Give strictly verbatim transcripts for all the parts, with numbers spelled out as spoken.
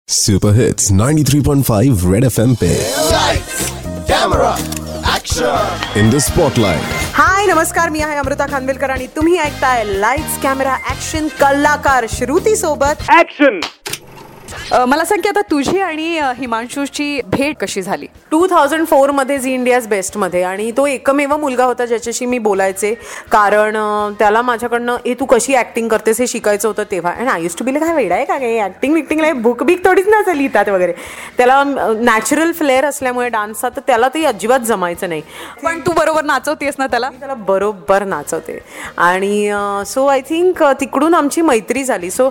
Super hits ninety three point five Red FM पे Lights, camera, action. In the spotlight. Hi नमस्कार, मी आहे अमृता खानविलकर आणि तुम्ही ऐकताय लाईट्स कॅमेरा ॲक्शन कलाकार श्रुती सोबत Action. मला सांग की आता तुझी आणि अ, हिमांशूची भेट कशी झाली? टू थाउजंड फोर मध्ये झी इंडियाज बेस्टमध्ये, आणि तो एकमेव मुलगा होता ज्याच्याशी मी बोलायचे, कारण अ, त्याला माझ्याकडनं हे तू कशी ॲक्टिंग करतेस हे शिकायचं होतं तेव्हा. आणि I used to be like, काय वेडा आहे का काही ॲक्टिंग विक्टिंगला बुक बिक थोडीच ना लिहितात वगैरे. त्याला नॅचरल फ्लेअर असल्यामुळे डान्सचा, तर त्याला ते अजिबात जमायचं नाही. पण तू बरोबर नाचवतेस ना त्याला? त्याला बरोबर नाचवते. आणि सो आय थिंक तिकडून आमची मैत्री झाली. So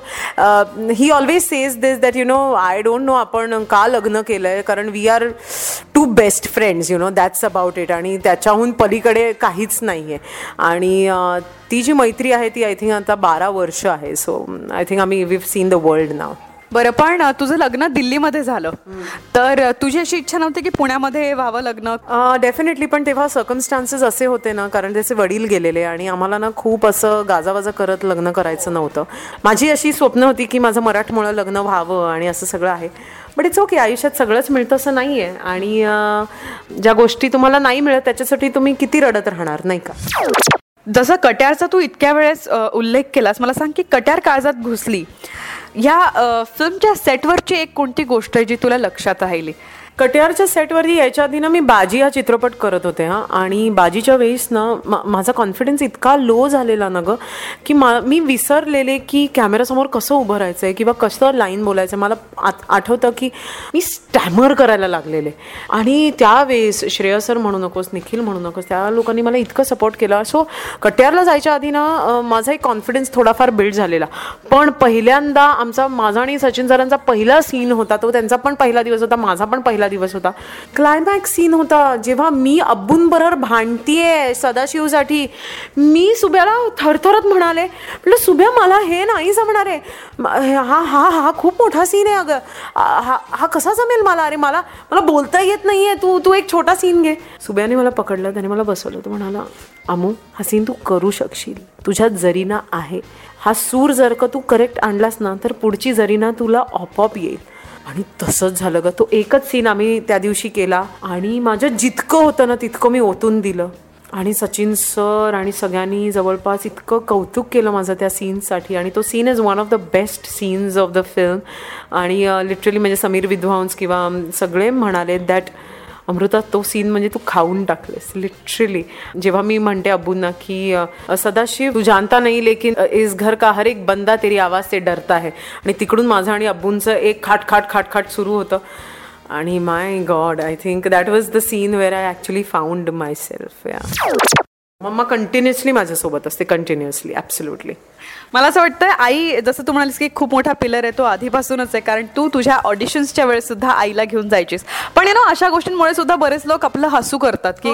he always says this that you know I don't know आपण का लग्न केलंय, कारण we are two best friends, you know that's about it. आणि त्याच्याहून पलीकडे काहीच नाही आहे. आणि ती जी मैत्री आहे ती आय थिंक आता बारा वर्ष आहे. सो आय थिंक आम्ही वी सीन द वर्ल्ड नाव. बरं, पण अ, तुझं लग्न दिल्लीमध्ये झालं, तर अ, तुझी अशी इच्छा नव्हती की पुण्यामध्ये व्हावं लग्न? डेफिनेटली, पण तेव्हा सर्कमस्टान्सेस असे होते ना, कारण त्याचे वडील गेलेले आणि आम्हाला ना खूप असं गाजावाजा करत लग्न करायचं नव्हतं. माझी अशी स्वप्न होती की माझं मराठमोळं लग्न व्हावं आणि असं सगळं आहे. बट इट्स ओके, आयुष्यात सगळंच मिळतं असं नाही आहे. आणि ज्या गोष्टी तुम्हाला नाही मिळत त्याच्यासाठी तुम्ही किती रडत राहणार, नाही का? जसं कट्यारचा तू इतक्या वेळेस अ, उल्लेख केलास, मला सांग की कट्यार काळजात घुसली या फिल्मच्या सेटवरची एक कोणती गोष्ट आहे जी तुला लक्षात राहिली? कट्यारच्या सेटवरती यायच्या आधी ना मी बाजी हा चित्रपट करत होते हां. आणि बाजीच्या वेळेस ना मा माझा कॉन्फिडन्स इतका लो झालेला ना गं, की मा मी विसरलेले की कॅमेरासमोर कसं उभं राहायचं आहे किंवा कसं लाईन बोलायचं आहे. मला आत आठवतं की मी स्टॅमर करायला लागलेले. आणि त्यावेळेस श्रेया सर म्हणू नकोस, निखिल म्हणू नकोस, त्या लोकांनी मला इतकं सपोर्ट केला. सो कट्यारला जायच्या आधी ना माझा एक कॉन्फिडन्स थोडाफार बिल्ड झालेला. पण पहिल्यांदा आमचा, माझा आणि सचिन सरांचा पहिला सीन होता, तो त्यांचा पण पहिला दिवस होता, माझा पण पहिला दिवस होता. क्लायमॅक्स सीन होता जेव्हा मी अब्बूंबरोबर भांडतीये सदाशिवसाठी. मी सुब्याला थरथरत म्हणाले, म्हटलं सुब्या मला हे नाही जमणार आहे, हा हा हा खूप मोठा सीन आहे अगं, हा हा कसा जमेल मला, अरे मला मला बोलता येत नाहीये, तू तू एक छोटा सीन घे. सुब्याने मला पकडलं, त्याने मला बसवलं, तो म्हणाला अमू हा सीन तू करू शकशील, तुझ्यात जरीना आहे, हा सूर जर का तू करेक्ट आणलास ना तर पुढची जरीना तुला ऑपऑप येईल. आणि तसंच झालं ग. तो एकच सीन आम्ही त्या दिवशी केला आणि माझं जितकं होतं ना तितकं मी ओतून दिलं. आणि सचिन सर आणि सगळ्यांनी जवळपास इतकं कौतुक केलं माझं त्या सीनसाठी. आणि तो scene is one of the best scenes of the film. आणि लिटरली म्हणजे समीर विद्वांस किंवा सगळे म्हणाले दॅट अमृता तो सीन म्हणजे तू खाऊन टाकलेस लिटरली. जेव्हा मी म्हणते अब्बूंना की सदाशिव तू जानता नाही लेकिन इस घर का हर एक बंदा तेरी आवाज से डरता है, आणि तिकडून माझं आणि अब्बूंचं एक खाट खाट खाट खाट सुरू होतं. आणि my god, I think that was the scene where I actually found myself. या मम्मा कंटिन्युअसली माझ्यासोबत असते, कंटिन्युअसली, ॲब्सोल्युटली. मला असं वाटतं आई, जसं तू म्हणालीस की खूप मोठा पिलर आहे, तो आधीपासूनच आहे, कारण तू तुझ्या ऑडिशन्सच्या वेळेस सुद्धा आईला घेऊन जायचीस. पण ना अशा गोष्टींमुळे सुद्धा बरेच लोक आपलं हसू करतात की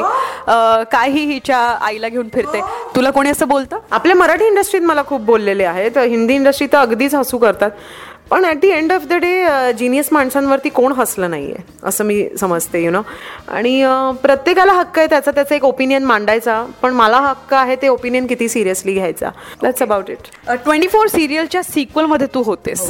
काही हिच्या आईला घेऊन फिरते. तुला कोणी असं बोलतं? आपल्या मराठी इंडस्ट्रीत मला खूप बोललेले आहेत, हिंदी इंडस्ट्रीत तर अगदीच हसू करतात. पण at the end of the day genius माणसांवरती कोण हसलं नाही आहे असं मी समजते, यु नो. आणि प्रत्येकाला हक्क आहे त्याचा त्याचा एक ओपिनियन मांडायचा, पण मला हक्क आहे ते ओपिनियन किती सिरियसली घ्यायचा. That's about it. Twenty four सिरियलच्या सिक्वलमध्ये तू होतेस.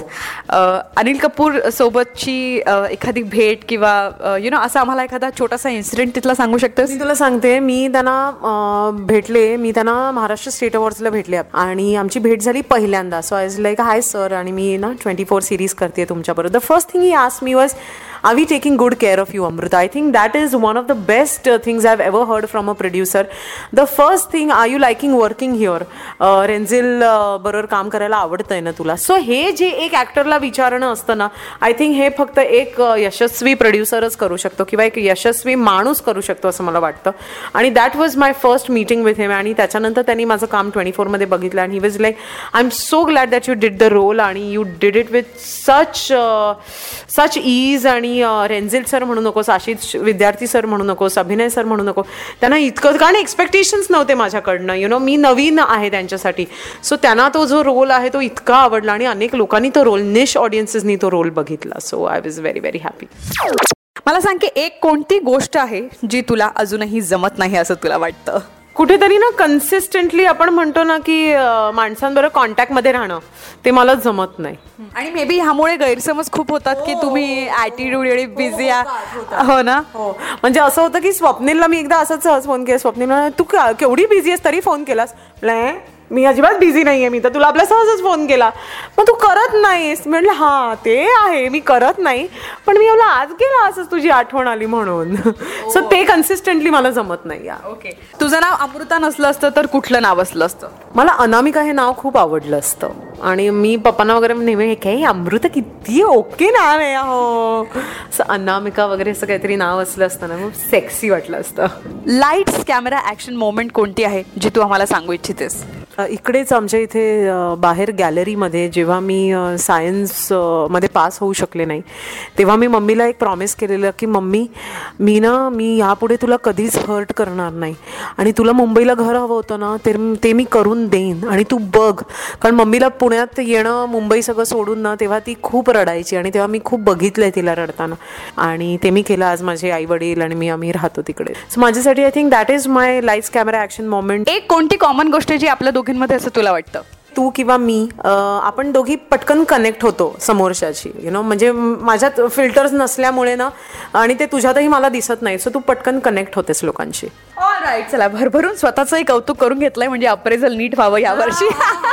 अनिल कपूर सोबतची एखादी भेट किंवा यु नो असा आम्हाला एखादा छोटासा इन्सिडेंट तिथला सांगू शकतेस? मी तुला सांगते, मी त्यांना भेटले, मी त्यांना महाराष्ट्र स्टेट अवॉर्ड्सला भेटले आणि आमची भेट झाली पहिल्यांदा. So I is like hi sir, आणि मी ना ट्वेंटी फोर सिरीज करते तुमच्याबरोबर. The first thing he asked me was are we taking good care of you Amruta. I think that is one of the best things I have ever heard from a producer. The first thing, are you liking working here, Renzil बरोबर काम करायला आवडतंय ना तुला. So हे जे एक ॲक्टरला विचारणं असतं ना, आय थिंक हे फक्त एक यशस्वी प्रोड्युसरच करू शकतो किंवा एक यशस्वी माणूस करू शकतो असं मला वाटतं. आणि that was my first meeting with him. आणि त्याच्यानंतर त्यांनी माझं काम ट्वेंटी फोरमध्ये बघितलं आणि he was like I am so glad that you did the role आणि you did it with such such ease. आणि रेंझिल सर म्हणू नकोस, आशिष विद्यार्थी सर म्हणू नकोस, अभिनय सर म्हणू नको, त्यांना इतकं, कारण एक्सपेक्टेशन्स नव्हते माझ्याकडनं, यु नो. मी नवीन आहे त्यांच्यासाठी. सो त्यांना तो जो रोल आहे तो इतका आवडला आणि अनेक लोकांनी तो रोल, निश ऑडियन्सेसनी तो रोल बघितला. So I was very very happy. मला सांग की एक कोणती गोष्ट आहे जी तुला अजूनही जमत नाही असं तुला वाटतं? कुठेतरी ना कन्सिस्टंटली आपण म्हणतो ना की अं, माणसांबरोबर कॉन्टॅक्टमध्ये राहणं ते मला जमत नाही. आणि मे बी ह्यामुळे गैरसमज खूप होतात की तुम्ही ऍटिट्यूड एवढी बिझी हो ना. हो म्हणजे असं होतं की स्वप्नीलला मी एकदा असंच सहज फोन केला. स्वप्नीलला तू का- केवढी बिझी आहेस तरी फोन केलास. म्हटलं, मी अजिबात बिझी नाहीये, मी तर तुला आपल्या सहजच फोन केला. मग तू करत नाहीस. म्हटलं हा ते आहे, मी करत नाही, पण मी एवढा आज केला असंच तुझी आठवण आली म्हणून. सो ते कन्सिस्टंटली मला जमत नाही. ओके. तुझं नाव अमृता नसलं असतं तर कुठलं नाव असलं असतं? मला अनामिका हे नाव खूप आवडलं असतं आणि मी पप्पांना वगैरे नेहमी हे काय अमृता किती ओके नाव आहे हो, असं अनामिका वगैरे असं काहीतरी नाव असलं असतं ना, मग सेक्सी वाटलं असतं. लाईट्स कॅमेरा ऍक्शन मोमेंट कोणती आहे जी तू आम्हाला सांगू इच्छितेस? इकडेच आमच्या इथे अ, बाहेर गॅलरीमध्ये जेव्हा मी सायन्स मध्ये पास होऊ शकले नाही तेव्हा मी मम्मीला एक प्रॉमिस केलेलं की मम्मी मी ना मी यापुढे तुला कधीच हर्ट करणार नाही आणि तुला मुंबईला घर हवं होतं ना तर ते मी करून देईन आणि तू बघ. कारण मम्मीला पुण्यात येणं मुंबई सगळं सोडून ना तेव्हा ती खूप रडायची आणि तेव्हा मी खूप बघितलं आहे तिला रडताना आणि ते मी केलं. आज माझे आई वडील आणि मी आम्ही राहतो तिकडे. सो माझ्यासाठी I think that is my lights camera action moment. एक कोणती कॉमन गोष्ट जी आपल्या दोघींमध्ये असं तुला वाटतं? तू किंवा मी आपण दोघी पटकन कनेक्ट होतो समोरच्याची. यु नो म्हणजे माझ्यात फिल्टर्स नसल्यामुळे ना आणि ते तुझ्यातही मला दिसत नाही. सो तू पटकन कनेक्ट होतेस लोकांशी. ऑलराईट. चला भरभरून स्वतःचंही कौतुक करून घेतलंय म्हणजे अप्रेझल नीट व्हावं यावर्षी.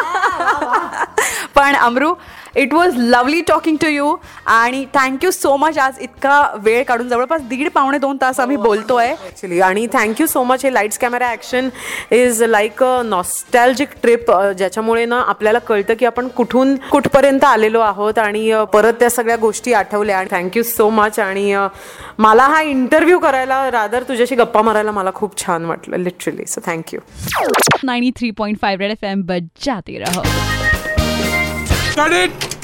पण Amru, it was lovely talking to you आणि थँक्यू सो मच. आज इतका वेळ काढून जवळपास दीड पावणे दोन तास आम्ही बोलतोय ॲक्च्युली. आणि थँक्यू सो मच. हे lights camera action is like a nostalgic trip ज्याच्यामुळे ना आपल्याला कळतं की आपण कुठून कुठपर्यंत आलेलो आहोत आणि परत त्या सगळ्या गोष्टी आठवल्या. आणि थँक्यू सो मच. आणि मला हा इंटरव्ह्यू करायला रादर तुझ्याशी गप्पा मारायला मला खूप छान वाटलं literally. So thank you. Ninety three point five Red F M बजाते रहो. Cut it!